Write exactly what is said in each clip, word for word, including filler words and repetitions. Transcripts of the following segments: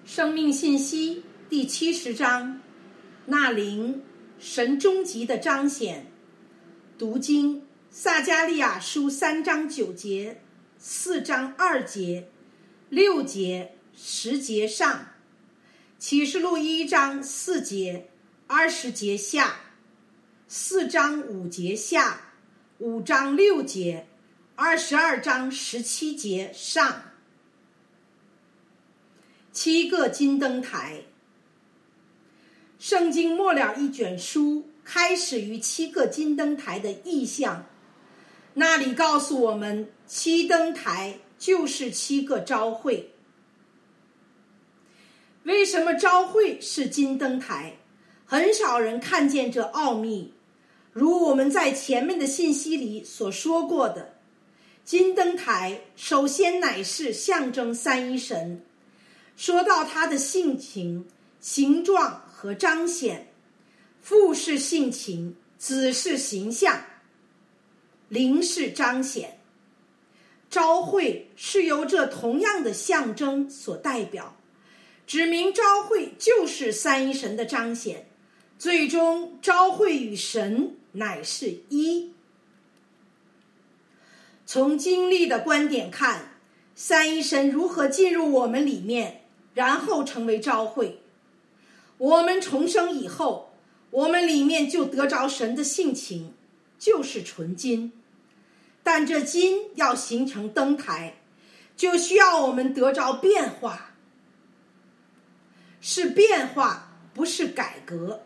生命信息第七十章，纳灵，神终极的彰显。读经撒迦利亚书三章九节，四章二节，六节，十节上，启示录一章四节，二十节下，四章五节下，五章六节，二十二章十七节上。七个金灯台。圣经末了一卷书开始于七个金灯台的意象，那里告诉我们七灯台就是七个召会。为什么召会是金灯台？很少人看见这奥秘。如我们在前面的信息里所说过的，金灯台首先乃是象征三一神，说到他的性情、形状和彰显，父是性情，子是形象，灵是彰显。召会是由这同样的象征所代表，指明召会就是三一神的彰显，最终召会与神乃是一。从经历的观点看，三一神如何进入我们里面，然后成为召会。我们重生以后，我们里面就得着神的性情，就是纯金。但这金要形成灯台，就需要我们得着变化，是变化，不是改革。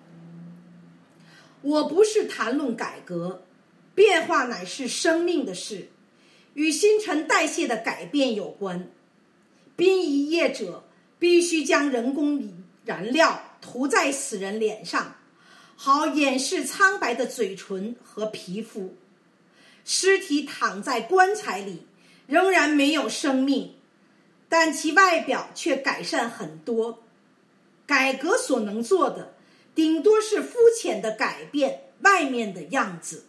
我不是谈论改革，变化乃是生命的事，与新陈代谢的改变有关。殡仪业者必须将人工燃料涂在死人脸上，好掩饰苍白的嘴唇和皮肤。尸体躺在棺材里，仍然没有生命，但其外表却改善很多。改革所能做的，顶多是肤浅的改变外面的样子。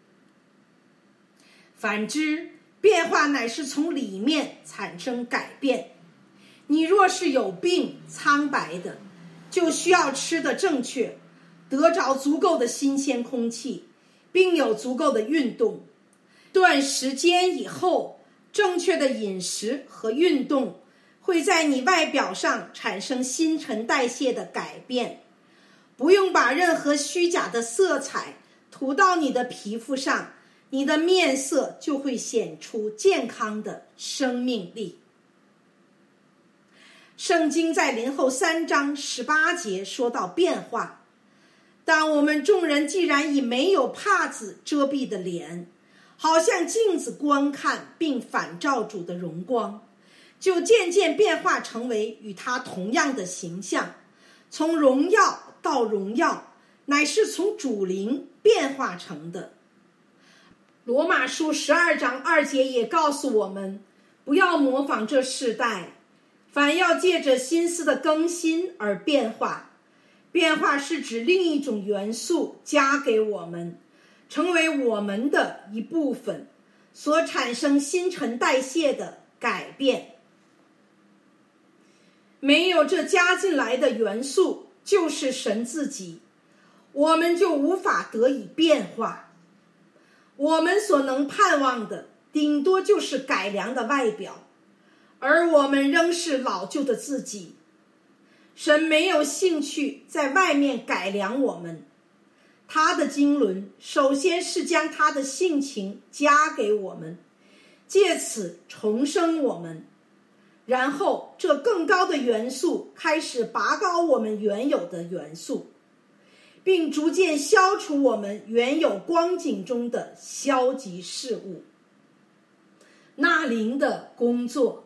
反之，变化乃是从里面产生改变。你若是有病、苍白的，就需要吃得正确，得着足够的新鲜空气，并有足够的运动。段时间以后，正确的饮食和运动会在你外表上产生新陈代谢的改变。不用把任何虚假的色彩涂到你的皮肤上，你的面色就会显出健康的生命力。圣经在林后三章十八节说到变化，但我们众人既然以没有帕子遮蔽的脸，好像镜子观看并反照主的荣光，就渐渐变化成为与他同样的形象，从荣耀到荣耀，乃是从主灵变化成的。罗马书十二章二节也告诉我们，不要模仿这世代，反要借着心思的更新而变化。变化是指另一种元素加给我们，成为我们的一部分，所产生新陈代谢的改变。没有这加进来的元素，就是神自己，我们就无法得以变化。我们所能盼望的，顶多就是改良的外表，而我们仍是老旧的自己。神没有兴趣在外面改良我们，他的经纶首先是将他的性情加给我们，借此重生我们，然后这更高的元素开始拔高我们原有的元素，并逐渐消除我们原有光景中的消极事物。纳灵的工作，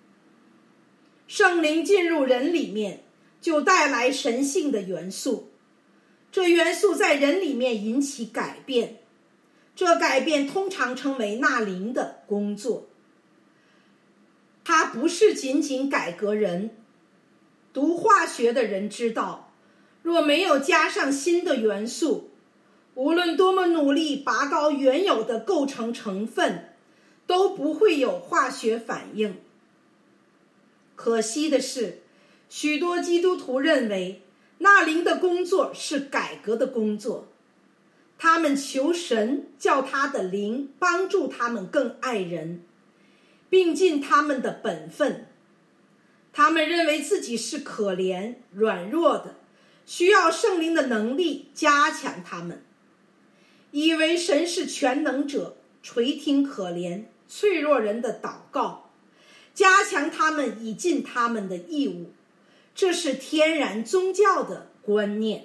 圣灵进入人里面，就带来神性的元素，这元素在人里面引起改变，这改变通常称为纳灵的工作。它不是仅仅改革人，读化学的人知道，若没有加上新的元素，无论多么努力拔高原有的构成成分，都不会有化学反应。可惜的是， 许多基督徒认为那灵的工作是改革的工作，他们求神叫他的灵帮助他们更爱人，并尽他们的本分。他们认为自己是可怜软弱的，需要圣灵的能力加强他们，以为神是全能者，垂听可怜脆弱人的祷告，加强他们以尽他们的义务。这是天然宗教的观念。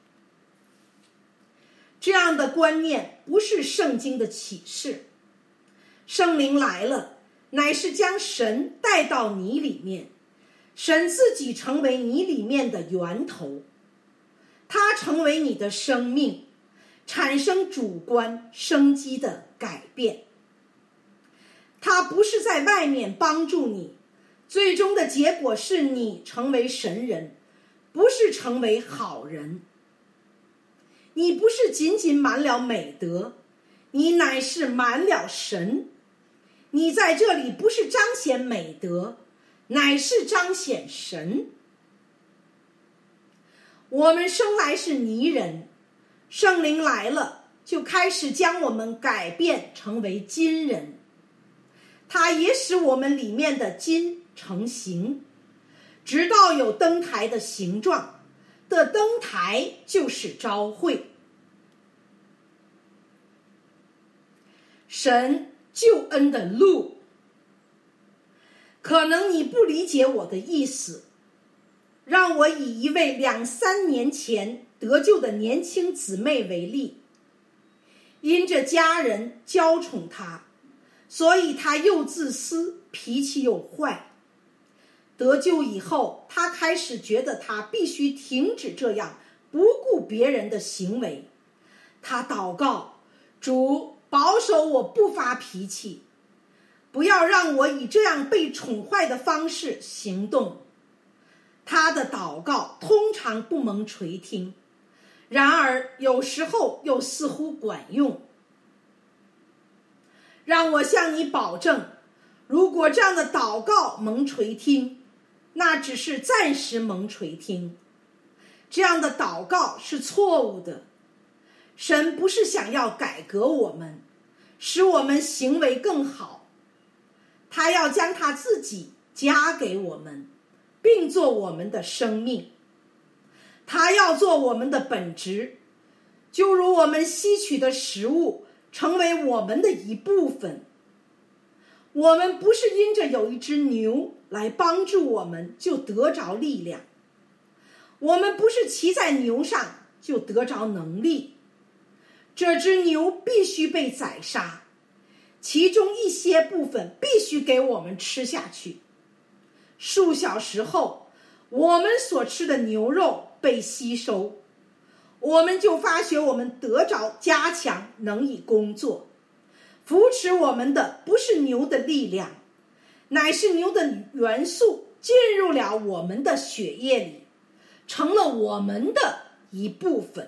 这样的观念不是圣经的启示。圣灵来了，乃是将神带到你里面，神自己成为你里面的源头，他成为你的生命，产生主观生机的改变。他不是在外面帮助你，最终的结果是你成为神人，不是成为好人。你不是仅仅满了美德，你乃是满了神。你在这里不是彰显美德，乃是彰显神。我们生来是泥人，圣灵来了，就开始将我们改变成为金人。它也使我们里面的金成形，直到有灯台的形状，的灯台就是召会。神救恩的路，可能你不理解我的意思，让我以一位两三年前得救的年轻姊妹为例。因着家人娇宠她，所以她又自私，脾气又坏。得救以后，她开始觉得她必须停止这样不顾别人的行为。她祷告，主，保守我不发脾气，不要让我以这样被宠坏的方式行动。他的祷告通常不蒙垂听，然而有时候又似乎管用。让我向你保证，如果这样的祷告蒙垂听，那只是暂时蒙垂听，这样的祷告是错误的。神不是想要改革我们，使我们行为更好，他要将他自己加给我们，并做我们的生命。他要做我们的本质，就如我们吸取的食物成为我们的一部分。我们不是因着有一只牛来帮助我们就得着力量，我们不是骑在牛上就得着能力。这只牛必须被宰杀，其中一些部分必须给我们吃下去。数小时后，我们所吃的牛肉被吸收，我们就发觉我们得着加强，能以工作。扶持我们的不是牛的力量，乃是牛的元素进入了我们的血液里，成了我们的一部分。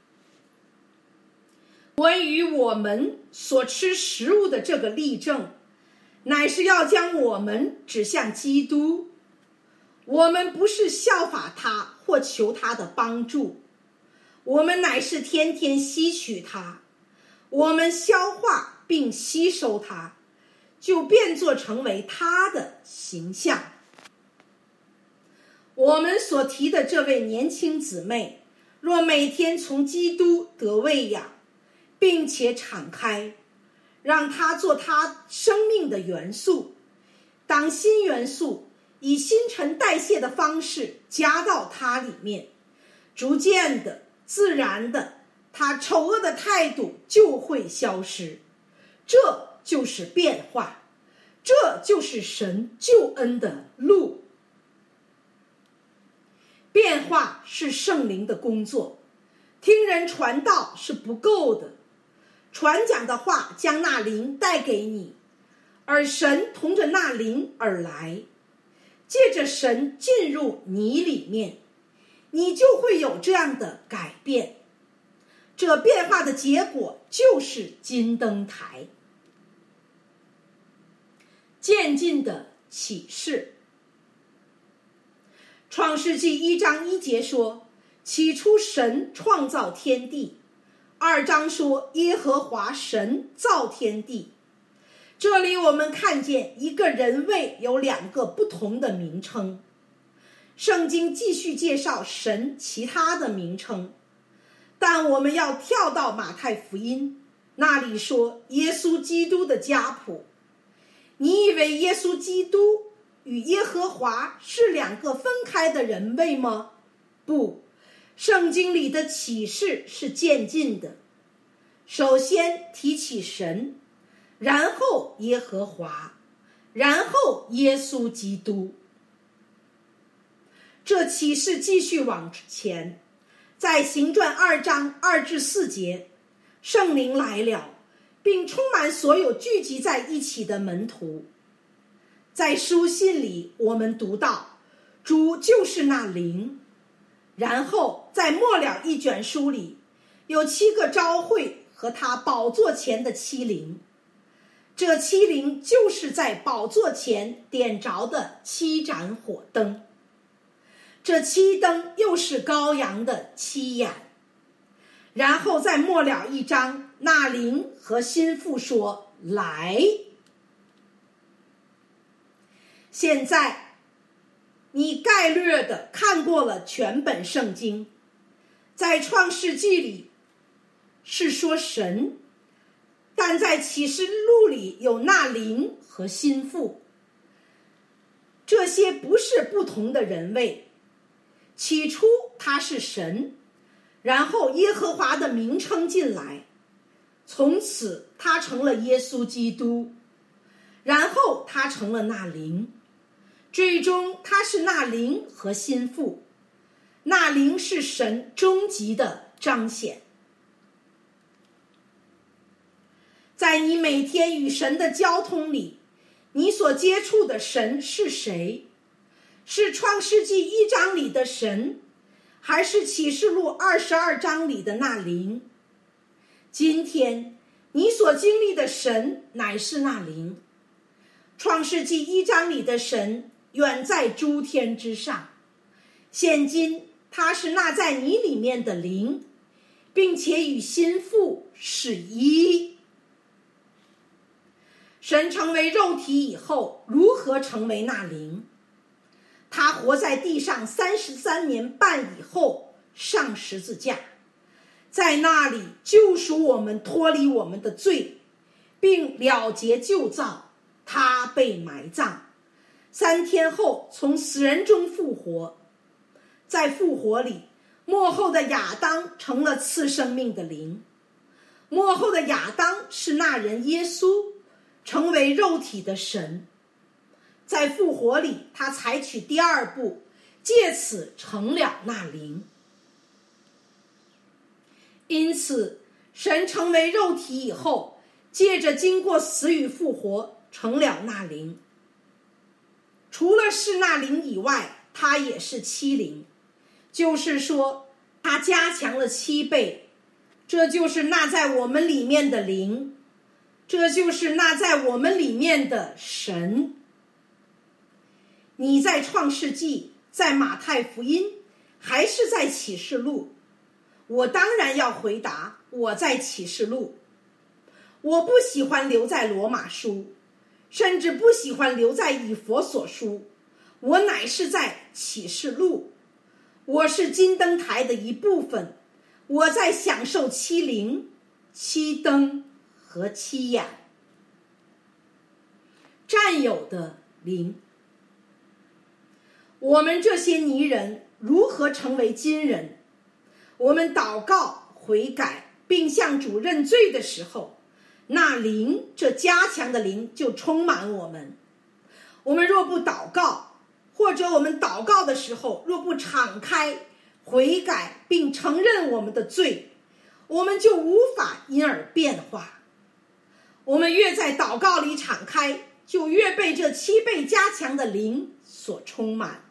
关于我们所吃食物的这个例证，乃是要将我们指向基督。我们不是效法他或求他的帮助，我们乃是天天吸取它，我们消化并吸收它，就变作成为他的形象。我们所提的这位年轻姊妹，若每天从基督得喂养，并且敞开，让它做它生命的元素，当新元素以新陈代谢的方式加到它里面，逐渐的自然的，它丑恶的态度就会消失。这就是变化，这就是神救恩的路。变化是圣灵的工作，听人传道是不够的，传讲的话将那灵带给你，而神同着那灵而来，借着神进入你里面，你就会有这样的改变。这变化的结果就是金灯台。渐进的启示， 创世纪一章一节说，起初神创造天地。二章说，耶和华神造天地。这里我们看见一个人位有两个不同的名称。圣经继续介绍神其他的名称，但我们要跳到马太福音，那里说耶稣基督的家谱。你以为耶稣基督与耶和华是两个分开的人位吗？不，圣经里的启示是渐进的。首先提起神，然后耶和华，然后耶稣基督。这启示继续往前，在行传二章二至四节，圣灵来了，并充满所有聚集在一起的门徒。在书信里我们读到，主就是那灵。然后在末了一卷书里，有七个召会和他宝座前的七灵。这七灵就是在宝座前点着的七盏火灯。这七灯又是羔羊的七眼。然后在末了一章，那灵和心腹说，来。现在你概略地看过了全本圣经。在创世纪里是说神，但在启示录里有那灵和心腹。这些不是不同的人位。起初他是神，然后耶和华的名称进来，从此他成了耶稣基督，然后他成了那灵，最终他是那灵和心腹。那灵是神终极的彰显。在你每天与神的交通里，你所接触的神是谁？是创世纪一章里的神，还是启示录二十二章里的那灵？今天你所经历的神乃是那灵。创世纪一章里的神远在诸天之上，现今他是那在你里面的灵，并且与心腹是一。神成为肉体以后，如何成为那灵？他活在地上三十三年半以后上十字架，在那里救赎我们，脱离我们的罪，并了结旧造。他被埋葬，三天后从死人中复活。在复活里，末后的亚当成了赐生命的灵。末后的亚当是那人耶稣，成为肉体的神。在复活里，他采取第二步，借此成了那灵。因此神成为肉体以后，借着经过死与复活，成了那灵。除了是那灵以外，他也是七灵，就是说他加强了七倍。这就是那在我们里面的灵，这就是那在我们里面的神。你在创世纪，在马太福音，还是在启示录？我当然要回答，我在启示录。我不喜欢留在罗马书，甚至不喜欢留在以弗所书，我乃是在启示录。我是金灯台的一部分，我在享受七灵、七灯和七眼。占有的灵。我们这些泥人如何成为金人？我们祷告悔改并向主认罪的时候，那灵，这加强的灵就充满我们。我们若不祷告，或者我们祷告的时候若不敞开悔改并承认我们的罪，我们就无法因而变化。我们越在祷告里敞开，就越被这七倍加强的灵所充满。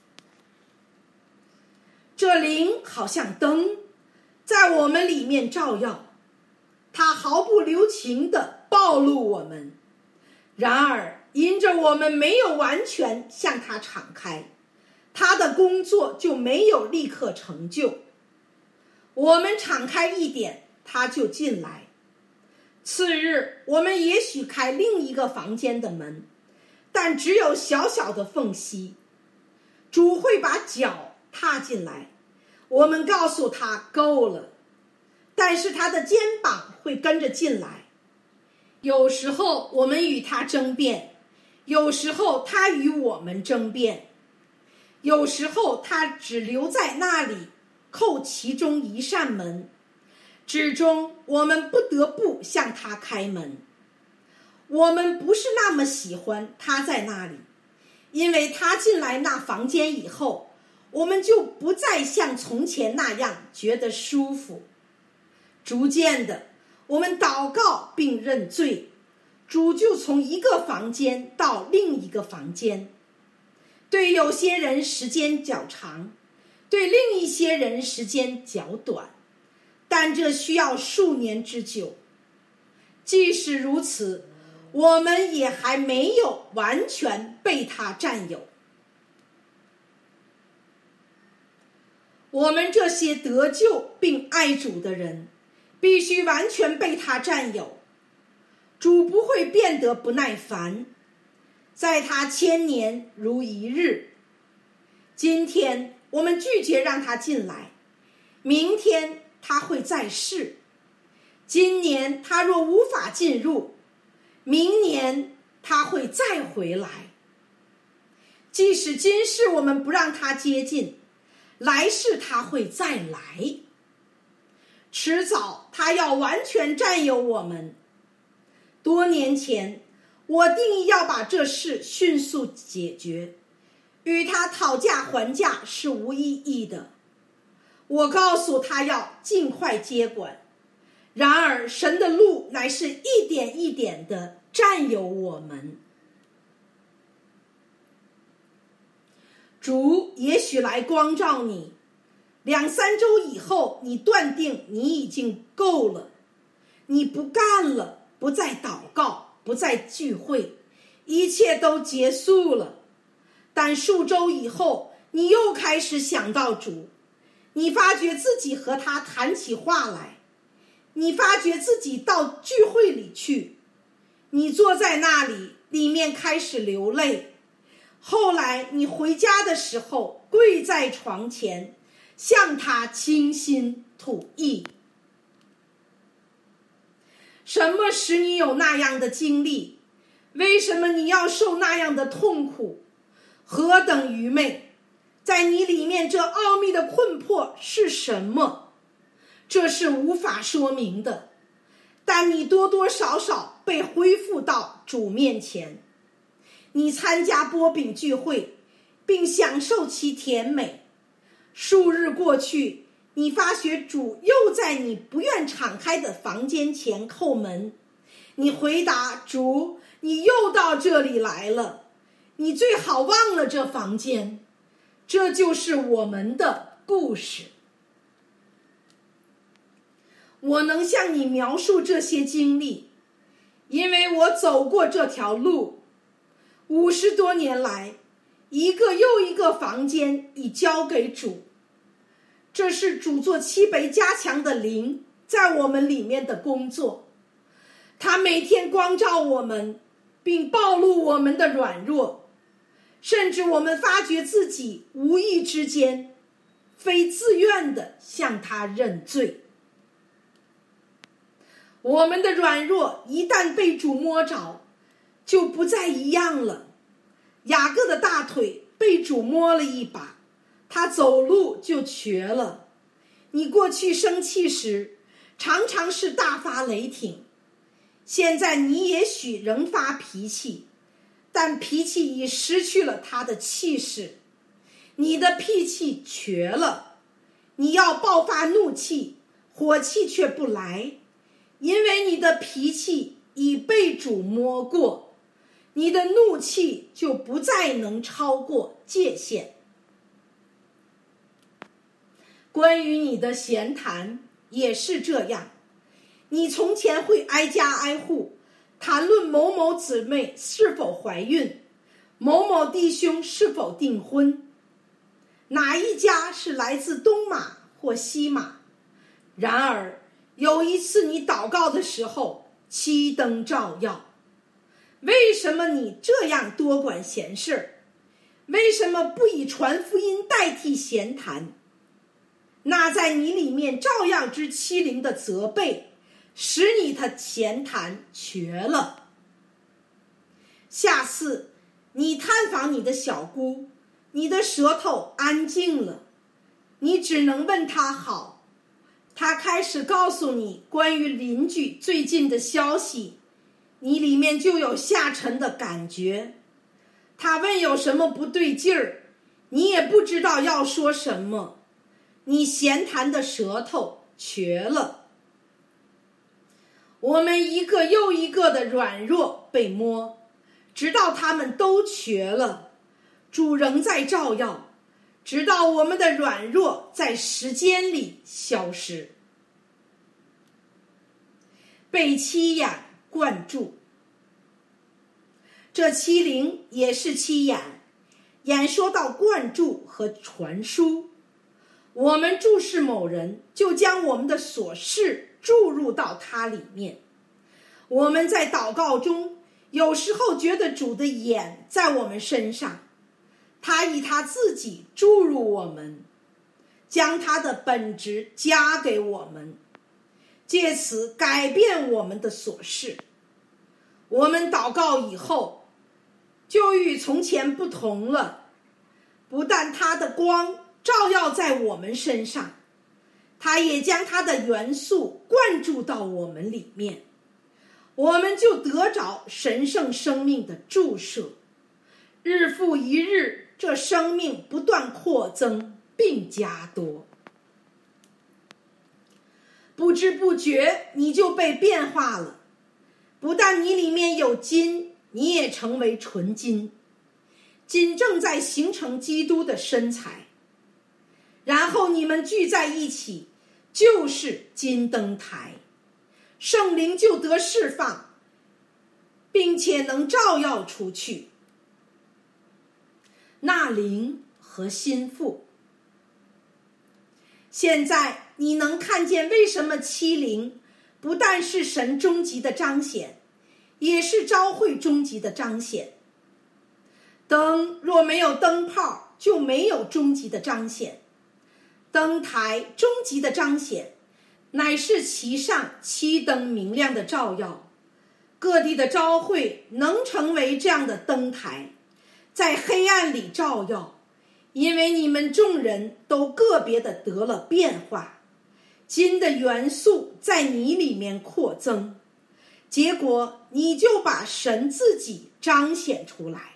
这灵好像灯，在我们里面照耀，它毫不留情地暴露我们。然而因着我们没有完全向它敞开， 他的工作就没有立刻成就。我们敞开一点，他就进来。次日，我们也许开另一个房间的门，但只有小小的缝隙。主会把脚踏进来，我们告诉他够了，但是他的肩膀会跟着进来。有时候我们与他争辩，有时候他与我们争辩，有时候他只留在那里扣其中一扇门，至终我们不得不向他开门。我们不是那么喜欢他在那里，因为他进来那房间以后，我们就不再像从前那样觉得舒服。逐渐的，我们祷告并认罪，主就从一个房间到另一个房间。对有些人时间较长，对另一些人时间较短，但这需要数年之久。即使如此，我们也还没有完全被他占有。我们这些得救并爱主的人，必须完全被他占有。主不会变得不耐烦，在他千年如一日。今天我们拒绝让他进来，明天他会再试。今年他若无法进入，明年他会再回来。即使今世我们不让他接近，来世他会再来。迟早他要完全占有我们。多年前，我定义要把这事迅速解决，与他讨价还价是无意义的。我告诉他要尽快接管，然而神的路乃是一点一点地占有我们。主也许来光照你，两三周以后，你断定你已经够了，你不干了，不再祷告，不再聚会，一切都结束了。但数周以后，你又开始想到主，你发觉自己和他谈起话来，你发觉自己到聚会里去，你坐在那里，里面开始流泪。后来你回家的时候，跪在床前，向他倾心吐意。什么使你有那样的经历？为什么你要受那样的痛苦？何等愚昧！在你里面这奥秘的困迫是什么？这是无法说明的，但你多多少少被恢复到主面前。你参加波饼聚会，并享受其甜美。数日过去，你发觉主又在你不愿敞开的房间前叩门。你回答主，你又到这里来了，你最好忘了这房间。这就是我们的故事。我能向你描述这些经历，因为我走过这条路。五十多年来，一个又一个房间已交给主。这是主做七倍加强的灵在我们里面的工作。他每天光照我们，并暴露我们的软弱，甚至我们发觉自己无意之间非自愿地向他认罪。我们的软弱一旦被主摸着，就不再一样了。雅各的大腿被主摸了一把，他走路就瘸了。你过去生气时，常常是大发雷霆，现在你也许仍发脾气，但脾气已失去了它的气势。你的脾气瘸了，你要爆发怒气，火气却不来，因为你的脾气已被主摸过，你的怒气就不再能超过界限。关于你的闲谈也是这样，你从前会挨家挨户谈论某某姊妹是否怀孕，某某弟兄是否订婚。 哪一家是来自东马或西马。然而有一次你祷告的时候，七灯照耀。为什么你这样多管闲事？为什么不以传福音代替闲谈？那在你里面照样之欺凌的责备，使你的闲谈瘸了。下次你探访你的小姑，你的舌头安静了，你只能问她好，她开始告诉你关于邻居最近的消息，你里面就有下沉的感觉。她问有什么不对劲儿，你也不知道要说什么，你闲谈的舌头瘸了。我们一个又一个的软弱被摸，直到他们都瘸了，主仍在照耀，直到我们的软弱在时间里消失。被欺眼灌注，这欺凌也是欺眼，眼说到灌注和传输。我们注视某人，就将我们的所事注入到他里面。我们在祷告中有时候觉得主的眼在我们身上，他以他自己注入我们，将他的本质加给我们，借此改变我们的所事。我们祷告以后就与从前不同了，不但他的光照耀在我们身上，他也将他的元素灌注到我们里面，我们就得着神圣生命的注射。日复一日，这生命不断扩增并加多，不知不觉你就被变化了。不但你里面有金，你也成为纯金。金正在形成基督的身材，然后你们聚在一起，就是金灯台，圣灵就得释放，并且能照耀出去。那灵和心腹，现在你能看见为什么欺凌不但是神终极的彰显，也是召会终极的彰显。灯若没有灯泡，就没有终极的彰显。灯台终极的彰显，乃是其上七灯明亮的照耀。各地的召会能成为这样的灯台，在黑暗里照耀，因为你们众人都个别的得了变化，金的元素在你里面扩增，结果你就把神自己彰显出来。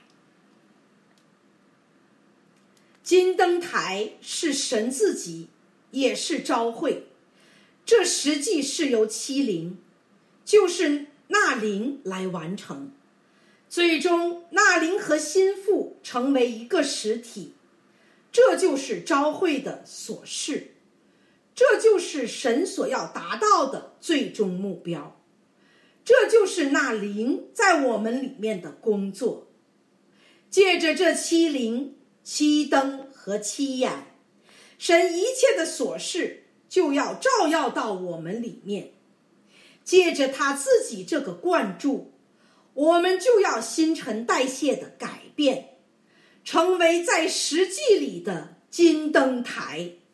金灯台是神自己，也是召会，这实际是由七灵，就是那灵来完成。最终那灵和心腹成为一个实体，这就是召会的所事，这就是神所要达到的最终目标，这就是那灵在我们里面的工作。借着这七灵、七灯和七眼，神一切的所事就要照耀到我们里面。借着他自己这个灌注，我们就要新陈代谢的改变，成为在实际里的金灯台。